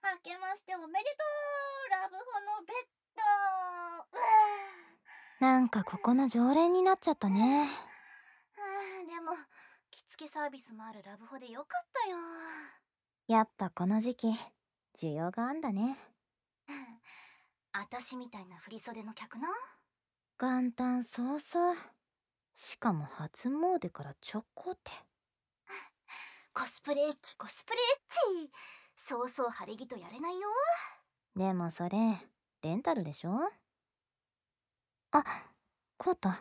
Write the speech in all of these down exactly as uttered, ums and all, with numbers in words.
明けましておめでとう、ラブホのベッド。うなんかここの常連になっちゃったね。 はあ、でも着付けサービスもあるラブホでよかったよ。 やっぱこの時期需要があんだね。 あたしみたいな振り袖の客な。 元旦早々、しかも初詣から直行って。 コスプレエッチコスプレエッチ、そうそう晴れ着とやれないよ。 でもそれレンタルでしょ。あ、コート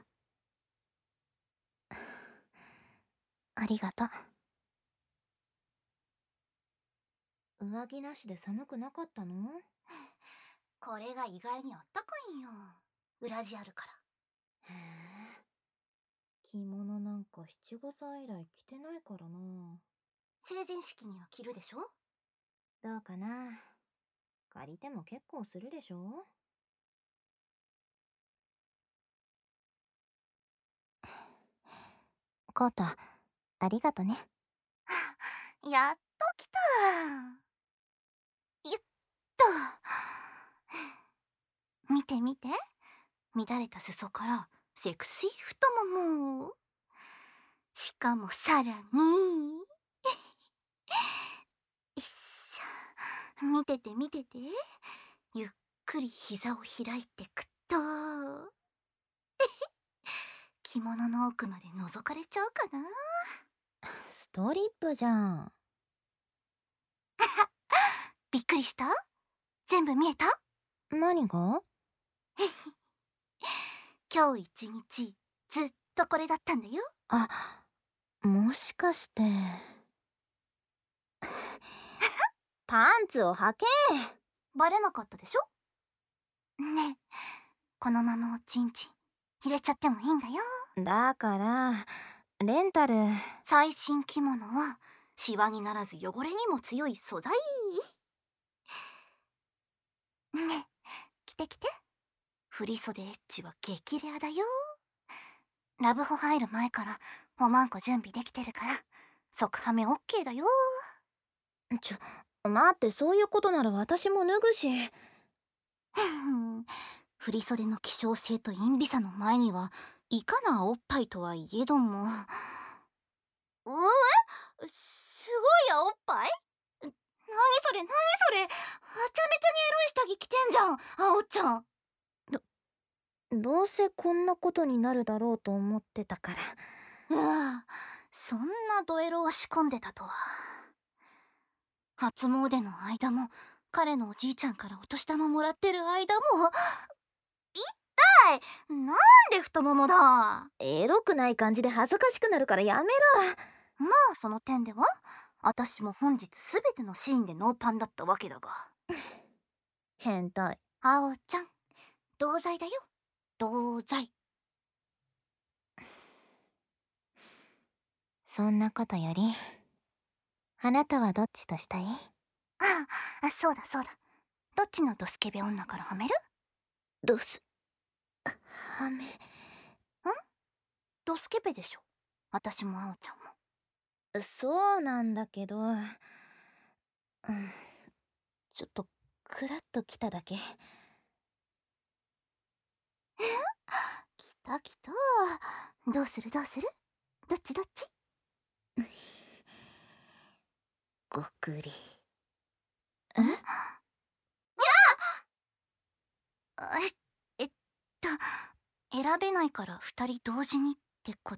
ありがとう。上着なしで寒くなかったの？ これが意外にあったかいんよ。裏地あるから。 へえ、着物なんか七五歳以来着てないからな。 成人式には着るでしょ。 どうかな。借りても結構するでしょ。コートありがとね。 やっと来た。ゆっと。見て見て、乱れた裾からセクシー太もも。しかもさらにいっしょ、見てて見てて、ゆっくり膝を開いてくと着物の奥まで覗かれちゃうかな。 ストリップじゃん。 びっくりした？全部見えた？ 何が？ 今日一日ずっとこれだったんだよ。 あ、もしかしてパンツを履け。 バレなかったでしょ。ねえ、このままおちんちん入れちゃってもいいんだよ。 だからレンタル。 最新着物はシワにならず汚れにも強い素材。ねえ、着て着て。振り袖エッジは激レアだよ。ラブホ入る前からおまんこ準備できてるから即ハメオッケーだよ。 ちょ、待って、そういうことなら私も脱ぐし。 振り袖の希少性と陰微さの前にはいかなおっぱいとはいえども。うえ、すごいやおっぱい。なにそれなにそれ、はちゃめちゃにエロい下着着てんじゃん、あおちゃん。 どどうせこんなことになるだろうと思ってたから。 うわ、そんなドエロを仕込んでたとは。初詣の間も彼のおじいちゃんからお年玉もらってる間も痛い。なんで太ももだ。 エロくない感じで恥ずかしくなるからやめろ。 まあその点では私も本日すべてのシーンでノーパンだったわけだが。 変態。 あおちゃん、同罪だよ、同罪。 そんなことよりあなたはどっちとしたい？ ああ、そうだそうだ、どっちのドスケベ女からはめる？ ドスはめ。ん？ ドスケベでしょ、私もあおちゃんも。 そうなんだけど、うん、ちょっとクラッときただけ。 きたきた。どうするどうする、どっちどっち？ ごくり。 え？やあ、え、えっと選べないから二人同時にってこと？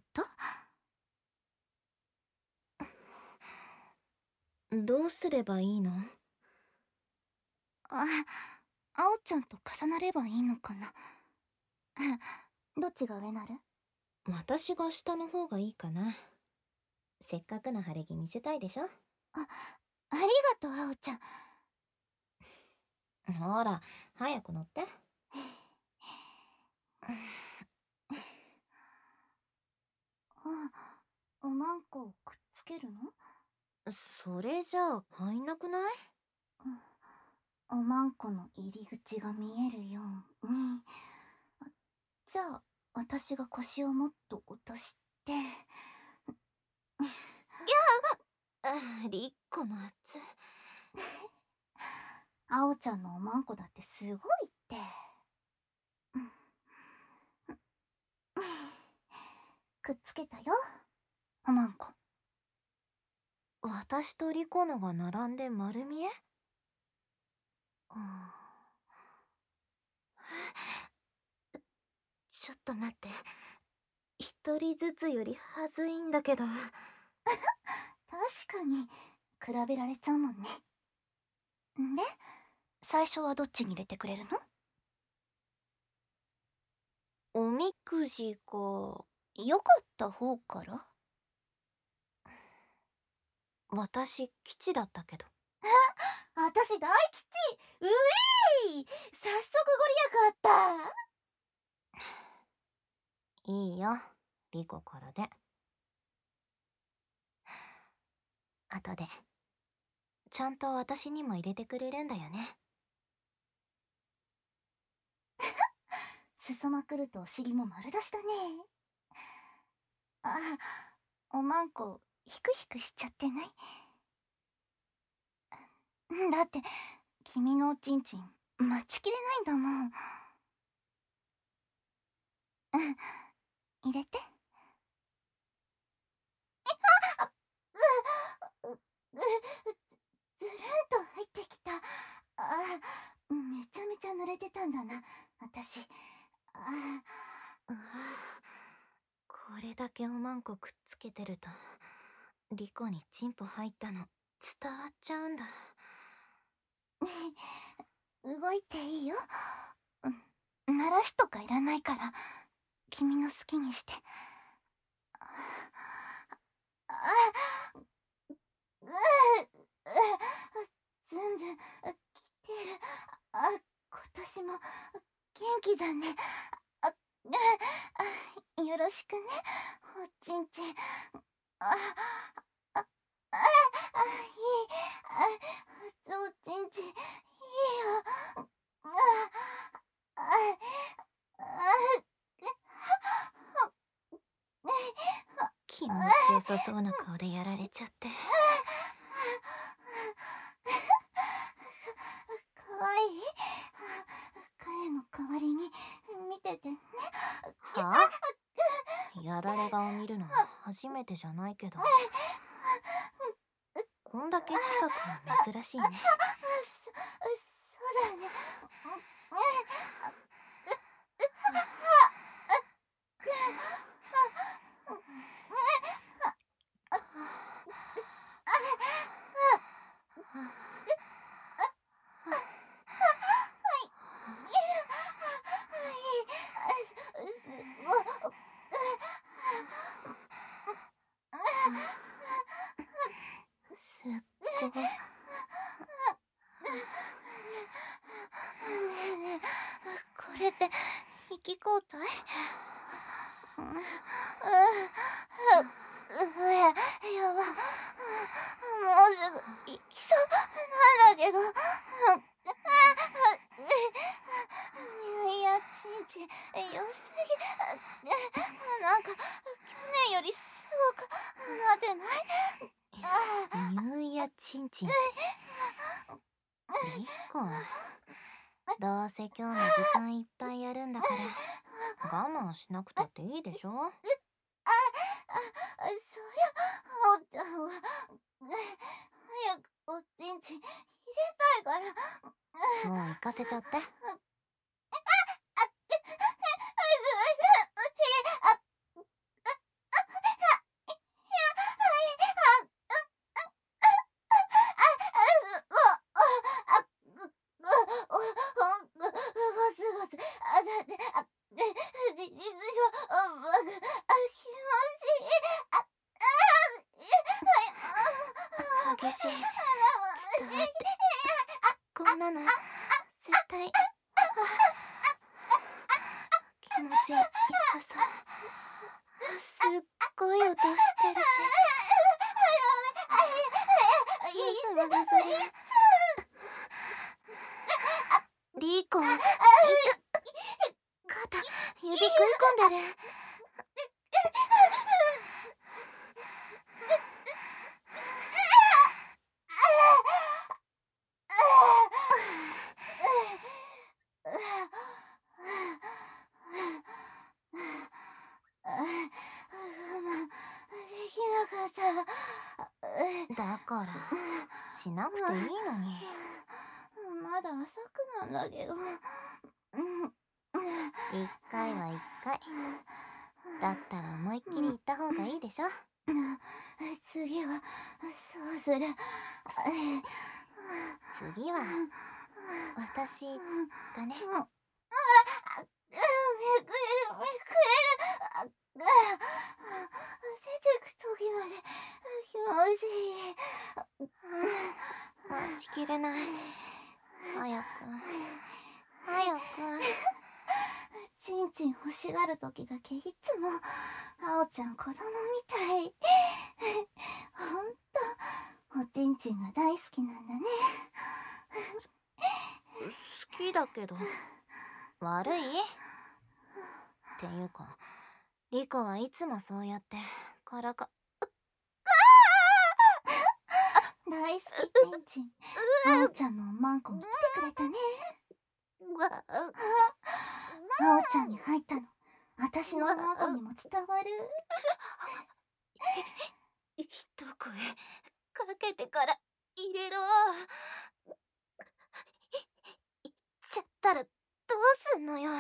どうすればいいの？ あ、あおちゃんと重なればいいのかな。どっちが上なる？ 私が下の方がいいかな。せっかくの晴れ着見せたいでしょ。 あ、ありがとうあおちゃん。 ほら早く乗って。 おまんこをくっつけるの？ それじゃあ入んなくない？ おまんこの入り口が見えるように。じゃあ私が腰をもっと落として。ぎゃあ、リッコの圧。 あおちゃんのおまんこだってすごいって。くっつけたよ、おまんこ。 私とリコのが並んで丸見え？ちょっと待って。一人ずつよりはずいんだけど。 確かに比べられちゃうもんね。で、最初はどっちに入れてくれるの？ おみくじがよかった方から？ 私吉だったけど。 私大吉。うえい、早速ご利益あった。 いいよ、リコからで。後でちゃんと私にも入れてくれるんだよね。 裾まくるとお尻も丸出しだね。あ、おまんこヒクヒクしちゃってない？だって君のおちんちん待ちきれないんだもん。うん、入れて。あっ、うううずるんと入ってきた。あ、めちゃめちゃ濡れてたんだな、私。あ、 うこれだけおまんこくっつけてるとリコにチンポ入ったの伝わっちゃうんだ。 動いていいよ。鳴らしとかいらないから君の好きにして。ああ、ううずんずん来てる。あ、今年も元気だね。あ、あ、よろしくね、おちんちん。あ、あ、あ、あ、いい。あ、おちんちんいいよ。あ、あ、あ、 気持ちよさそうな顔でやられちゃって。 かわいい。彼の代わりに見ててね。 はあ？やられ顔見るのは初めてじゃないけど、こんだけ近くは珍しいね。 そ、そうだね。 すっごい。 ねえねえ、これって息交代？うううや、やば。もうすぐ行きそうなんだけど。いや、ちんちん良すぎ。なんか去年よりすごくなってない？ ニューイヤーチンチンってリコ、どうせ今日も時間いっぱいやるんだから我慢しなくたっていいでしょ。 あ、あ、そりゃあおちゃんは早くおちんちん入れたいから。 もう行かせちゃって。激しい。伝わって。こんなの絶対。あ、気持ちよさそう。すっごい音してるし。まずまずそれ。リコ、いた。肩、指食い込んでる。 だからしなくていいのに。 まだ浅くなんだけど。 一回は一回。だったら思いっきり言った方がいいでしょ。 次はそうする。 次は私だね。 めくれるめくれる。出てく時まで気持ちいい。 待ちきれない。早く早く。 ちんちん欲しがる時だけいつもあおちゃん子供みたい。ほんとおちんちんが大好きなんだね。 好きだけど悪い？っていうかリコはいつもそうやってからか大好きちんちん。あおちゃんのおまんこに来てくれたね。あおちゃんに入ったの私のおまんこにも伝わる。 一声かけてから入れろ。言っちゃったらどうすんのよ。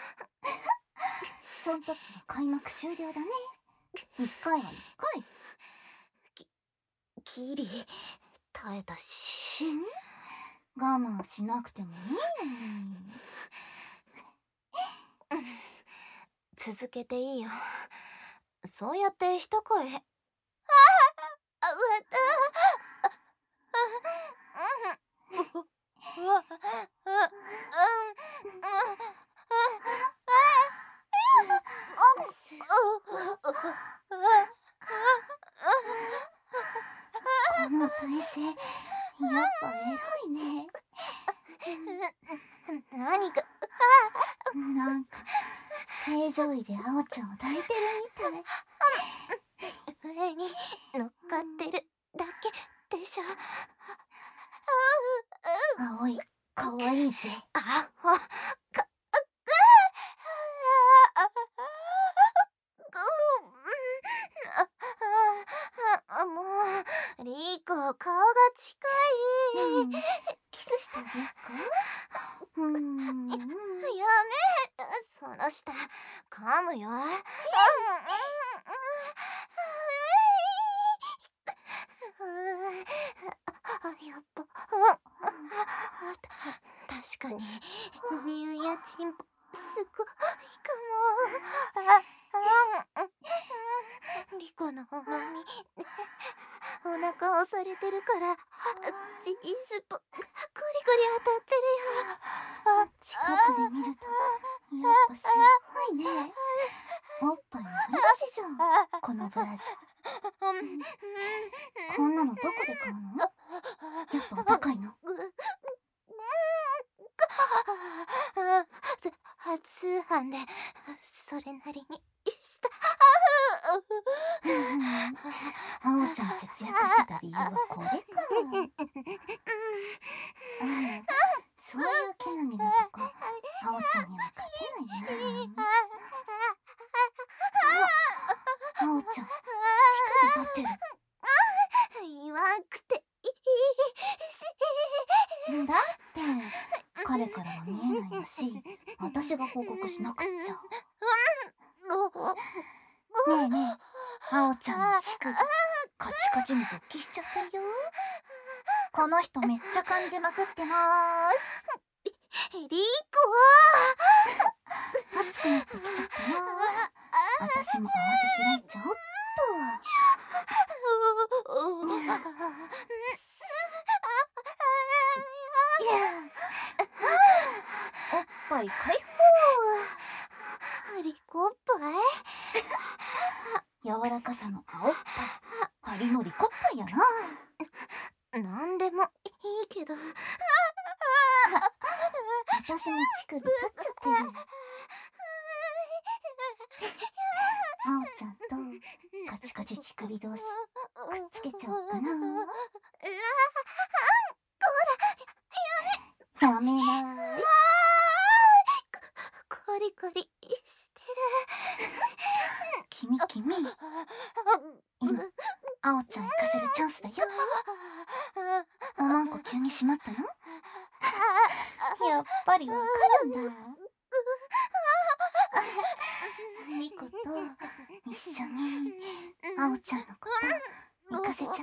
そん時の開幕終了だね。一回は一回。 きギリ耐えたし。 我慢しなくてもいいのに。 続けていいよ。そうやって一声。ああ、わた。 この体勢やっぱ偉いね。 何かなんか正常位であおちゃんを抱いてるみたい。 上に乗っかってるだけでしょ。 青いかわいいぜ。 あほかもうリーコ顔が近い、 うん、キスしてあげようか。うん、 やめその下噛むよ。やっぱ確かに乳やチンポすごいかも。リコのおまみお腹押されてるからチースポコリコリ当たってるよ。 近くで見るとやっぱすごいね。おっぱいの話じゃんこのブラジャー。こんなのどこで買うの？やっぱお高いの？ 通販でそれなりにした。 あおちゃん節約してた理由はこれか。そういうけなげなとこあおちゃんには勝てないな。あおちゃん乳首立ってる。 言わんくていいし。 だって彼からは見えないし私が報告しなくっちゃ。ねえねえあおちゃんの乳首カチカチに勃起しちゃってるよ。この人めっちゃ感じまくってまーす。 リーコ熱くなってきちゃったな。私も合わせ開いちゃおっと。おっぱい解放。リコおっぱい放。柔らかさの青っぱい、ハリのリコっぱいやな。 なんでもいいけど。 私も乳首立っちゃってる。あおちゃんとカチカチ乳首同士くっつけちゃおうかな。やめない。 コリコリしてる。 君君今あおちゃん行かせるチャンスだよ。おまんこ急に閉まったの？やっぱりわかるんだ。リコと一緒にあおちゃんのこと行かせちゃおう。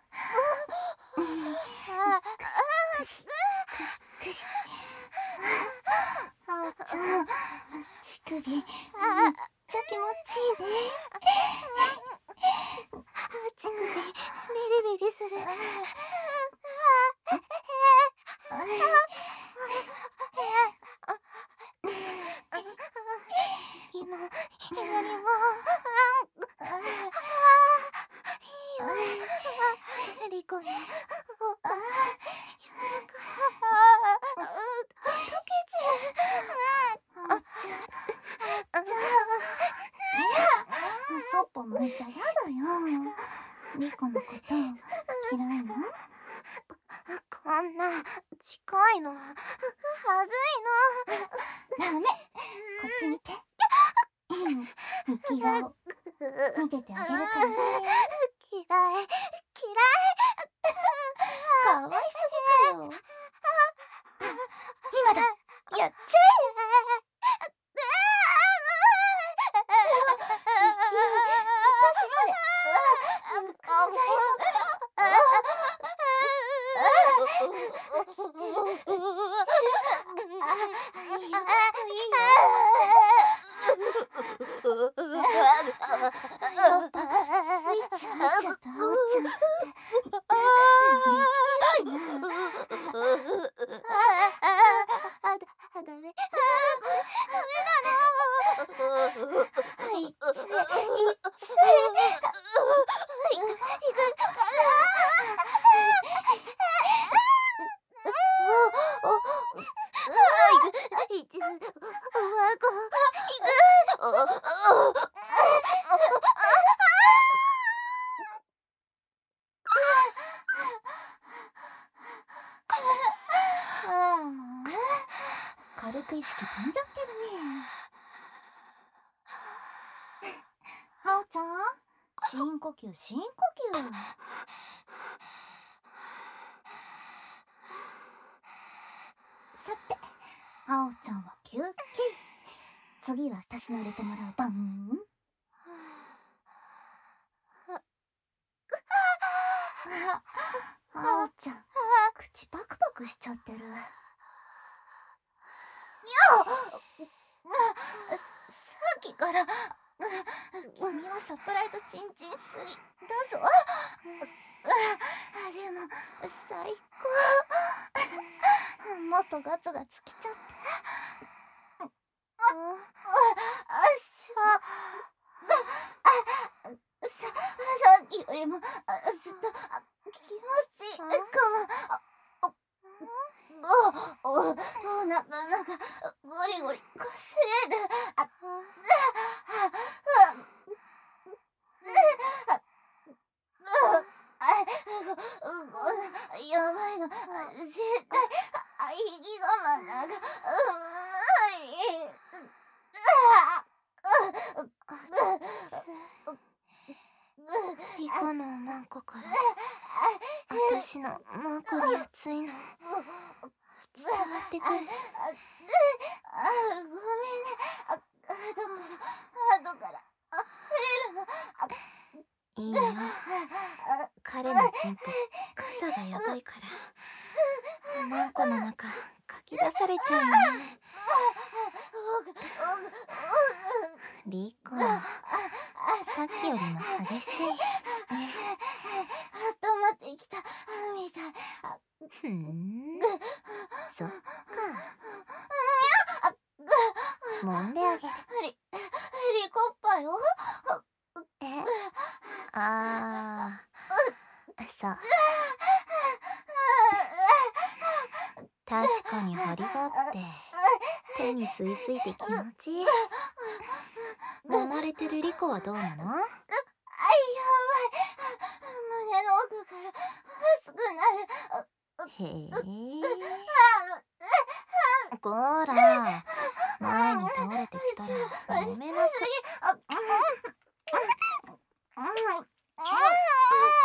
あおちゃん、乳首めっちゃ気持ちいいね。 乳首ビリビリする。今今にもいいよ。リコのおっぱい溶けちゃう。 あおちゃん、あおちゃん、そっぽ向いちゃやだよ。リコのこと嫌いの？ こんな近いのはずいの。 ダメ、こっち見て。ミキ顔見ててあげるからね。 嫌い嫌い。 かわいすぎかよ。今だ、やっちゃえ。私まで噛んじゃいそうだよ。スイッチ入っちゃったあおちゃんって激エロいな。 あ、ダメダメなの。 はいっちゃえ、いっちゃえ。 行くからいちおまこ行く。 軽く意識飛んじゃってるね。あおちゃん、深呼吸深呼吸。さて、あおちゃんは休憩。次は私の入れてもらう番。あおちゃん、口パクパクしちゃってる。さっきから君はサプライズチンチンすぎだぞ。でも最高。もっとガツガツきちゃって。ささっきよりもずっと気持ちいいかも。おおおなかなかゴリゴリこすれる。あやばいの絶対息我慢なんか無理。 リコのおまんこから私のマンコに熱いの伝わってくる。 ごめんね。あ、後から後から触れるの。 いいよ、彼のチンポ傘がやばいからマンコの中かき出されちゃうよね。リコ、さっきよりも激しいね。 温まってきたみたい。 ふん、そっか。揉んであげる。 リリコッパよ。 え、あー、そう。確かに張りがあって手に吸い付いて気持ちいい。揉まれてるリコはどうなの？ あ、やばい。胸の奥から熱くなる。 へえ。こら、前に倒れてきたら揉めなく。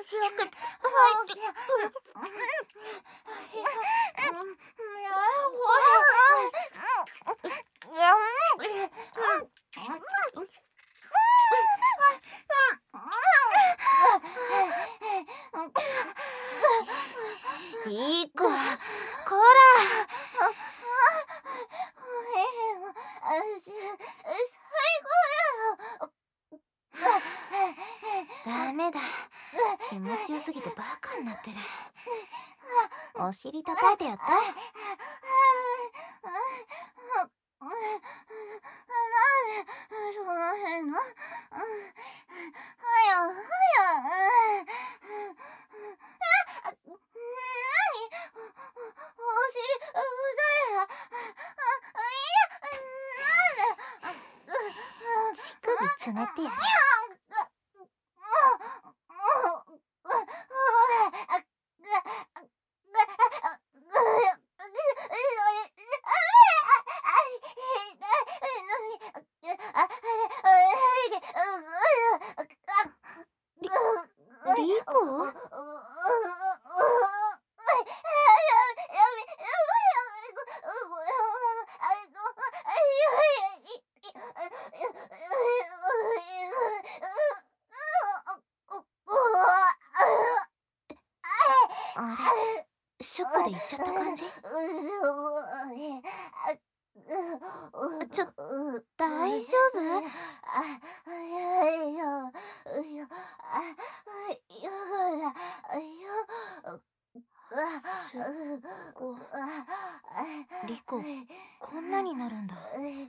いい子、こら。ダメだ。気持ちよすぎてバカになってる。お尻叩いてやった。乳首つねってやる。リコ？あれ、ショックで言っちゃった感じ？ちょ、大丈夫？リコ、こんなになるんだ。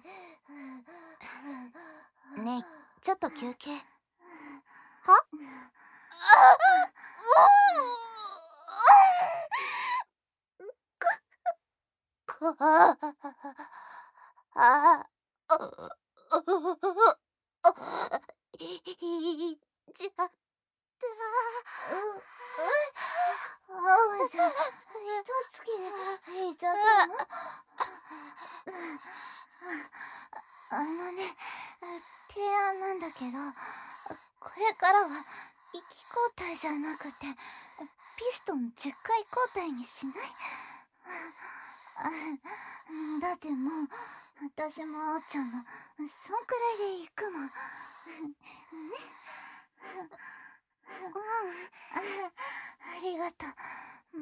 ねえ、ちょっと休憩。は？こ、ああ、いっちゃった。あおちゃん、ひとつきでいっちゃったの？あのね、提案なんだけど、これからは息交代じゃなくてピストンじゅっかい交代にしない？だってもう私もあおちゃんもそんくらいで行くもんね。うん、ありがとう。うん、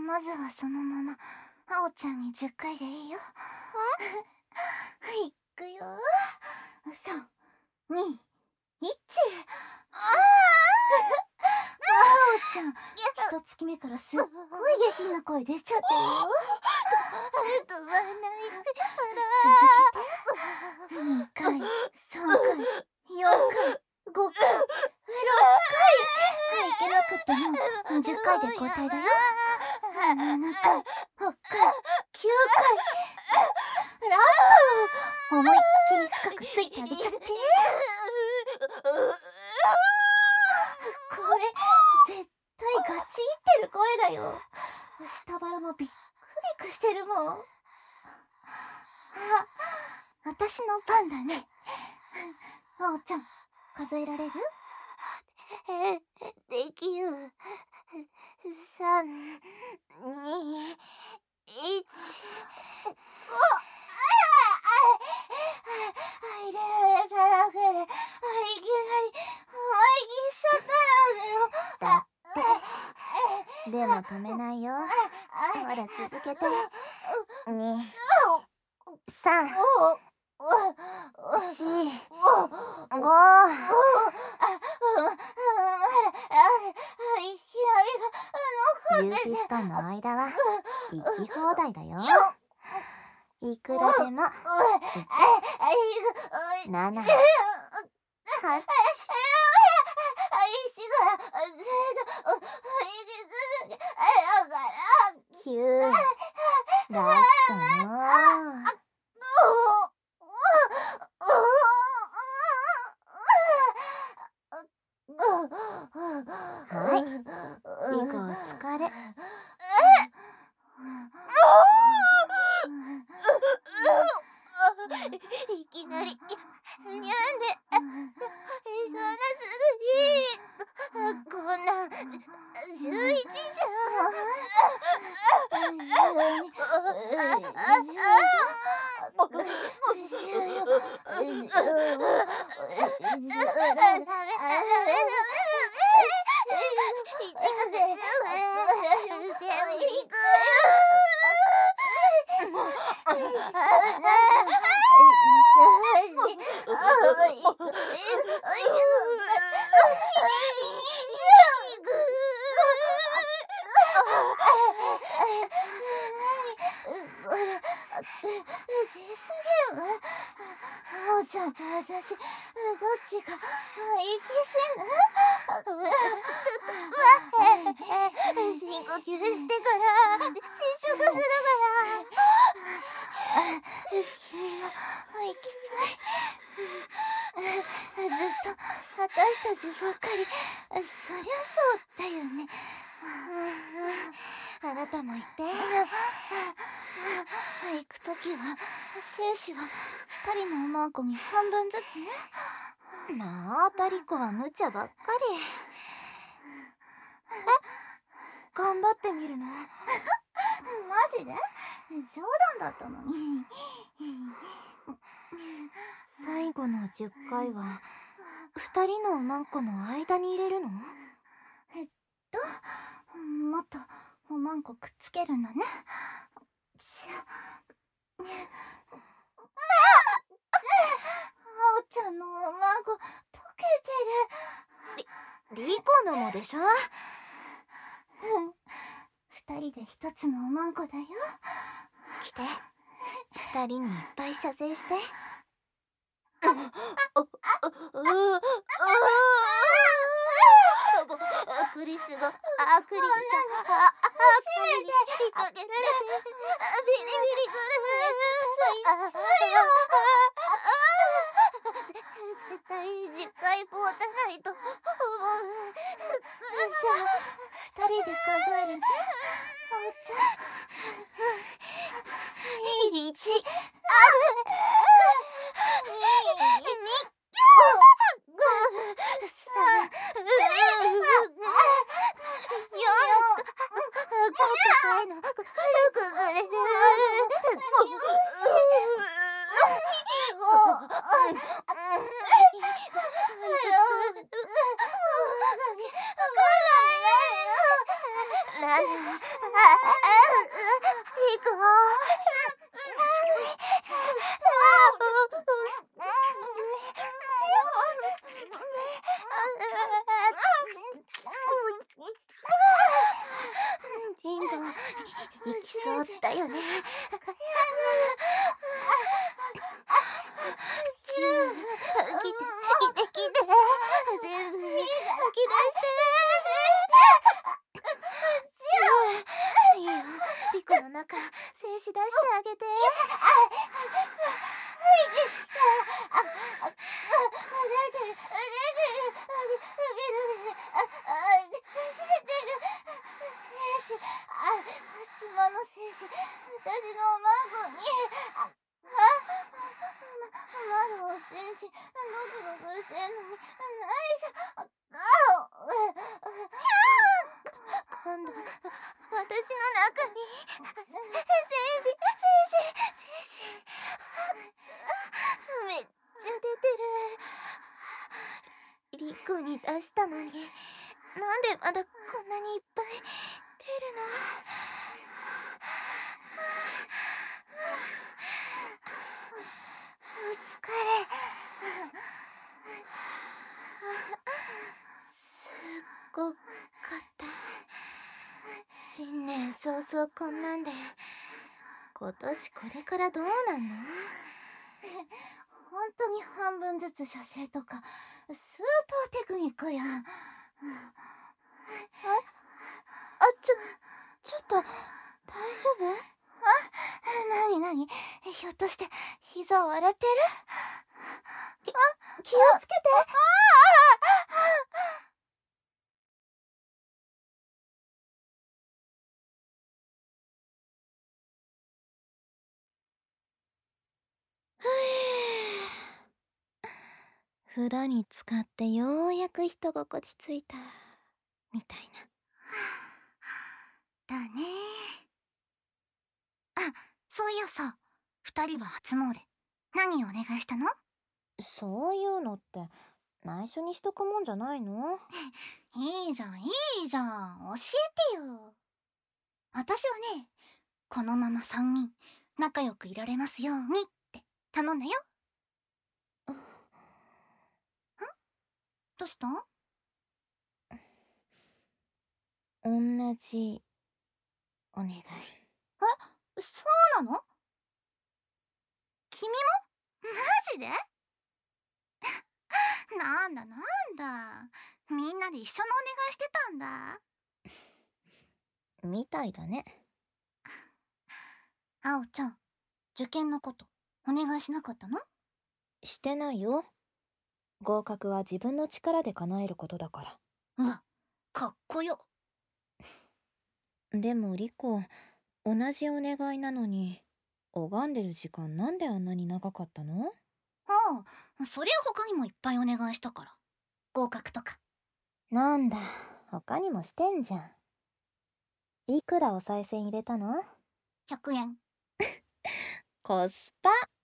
まずはそのままあおちゃんにじゅっかいでいいよ。いくよ。さん、に、いち。あおちゃん、一月目からすっごい下品な声出ちゃってるよ。止まらないから。続けて。にかい、さんかい、よんかい、ごかい、ろっかい。いけなくってもじゅっかいで交代だよ。ななかい、はっかい、きゅうかい。ラスト。思いっきり深くついてあげちゃって。これ絶対ガチってる声だよ。下腹もびっくりくしてるもん。あ、私の番だね。あおちゃん、数えられる？え、できる。さん、に、いち。入れられただけで、いきなり、息しちゃったよ。だって。でも止めないよ。ほら、続けて。に、さん、し、ご。ユーピストンの間は行き放題だよ。いくらでも。なな、はち、きゅう、ラストの。はい、リコお疲れ。いきなり、にゃんで、そんなすぐに。 こんなんじゅういちじおうちゃんと私、どっちが生き死ぬ？ちょっと待って。深呼吸してから、失職するから。君も息ずっと私たちばっかり。そりゃそうだよね。あなたも言って。行くときは戦士はふたりのおまんこに半分ずつね。またリコは無茶ばっかり。え、頑張ってみるの？マジで？冗談だったのに。最後のじゅっかいはふたりのおまんこの間に入れるの？えっともっとおまんこくっつけるんだね。じゃあ、あおちゃんのおまんこ溶けてる。リリコのもでしょ？うん、ふたりでひとつのおまんこだよ。来て、ふたりにいっぱい射精して。あ、あ、あ、あ、クリスが、あ、クリスが、あ、初めて引っ掛けられて、ビリビリくる。そうよ。絶対じゅっかい持たないと思う。じゃあ、ふたりで数えるね。おうちゃん。いち、に、さん、よん、ちょっとかいの、崩れる。リンゴ、行きそうだよね。キュー、来て、来て、来て。全部、吐き出して。いいよ、リコの中、静止出してあげて。妻の精子、私のおまんこに。あ、まだおちんち、ロクロクしてんのに、ないじゃん。今度、私の中に、精子、精子、精子。めっちゃ出てる。リコに出したのに、なんでまだこんなにいっぱい出るの？お疲れ。すっごかった。新年早々こんなんで、今年これからどうなんの？本当に半分ずつ射精とかスーパーテクニックやん。あ、あ、ちょ、ちょっと大丈夫？あ、なになに？ひょっとして膝を洗ってる？き、気をつけて。ふう、風呂に浸かってようやく人心地ついた。 みたいだね。あ、そういやさ、二人は初詣何お願いしたの？ な。そういうのって内緒にしとくもんじゃないの？ いいじゃんいいじゃん、教えてよ。私はね、このまま三人仲良くいられますようにって頼んだよ。ん？どうした？ 同じお願い。 え、そうなの？君も？マジで？なんだなんだ、みんなで一緒のお願いしてたんだ。 みたいだね。 あおちゃん、受験のことお願いしなかったの？ してないよ。合格は自分の力で叶えることだかうわ、かっこよ。 ら。でもリコ、同じお願いなのに拝んでる時間なんであんなに長かったの？ ああ、そりゃ他にもいっぱいお願いしたから。合格とか。 なんだ、他にもしてんじゃん。いくらお賽銭入れたの？ ひゃくえん。 コスパ。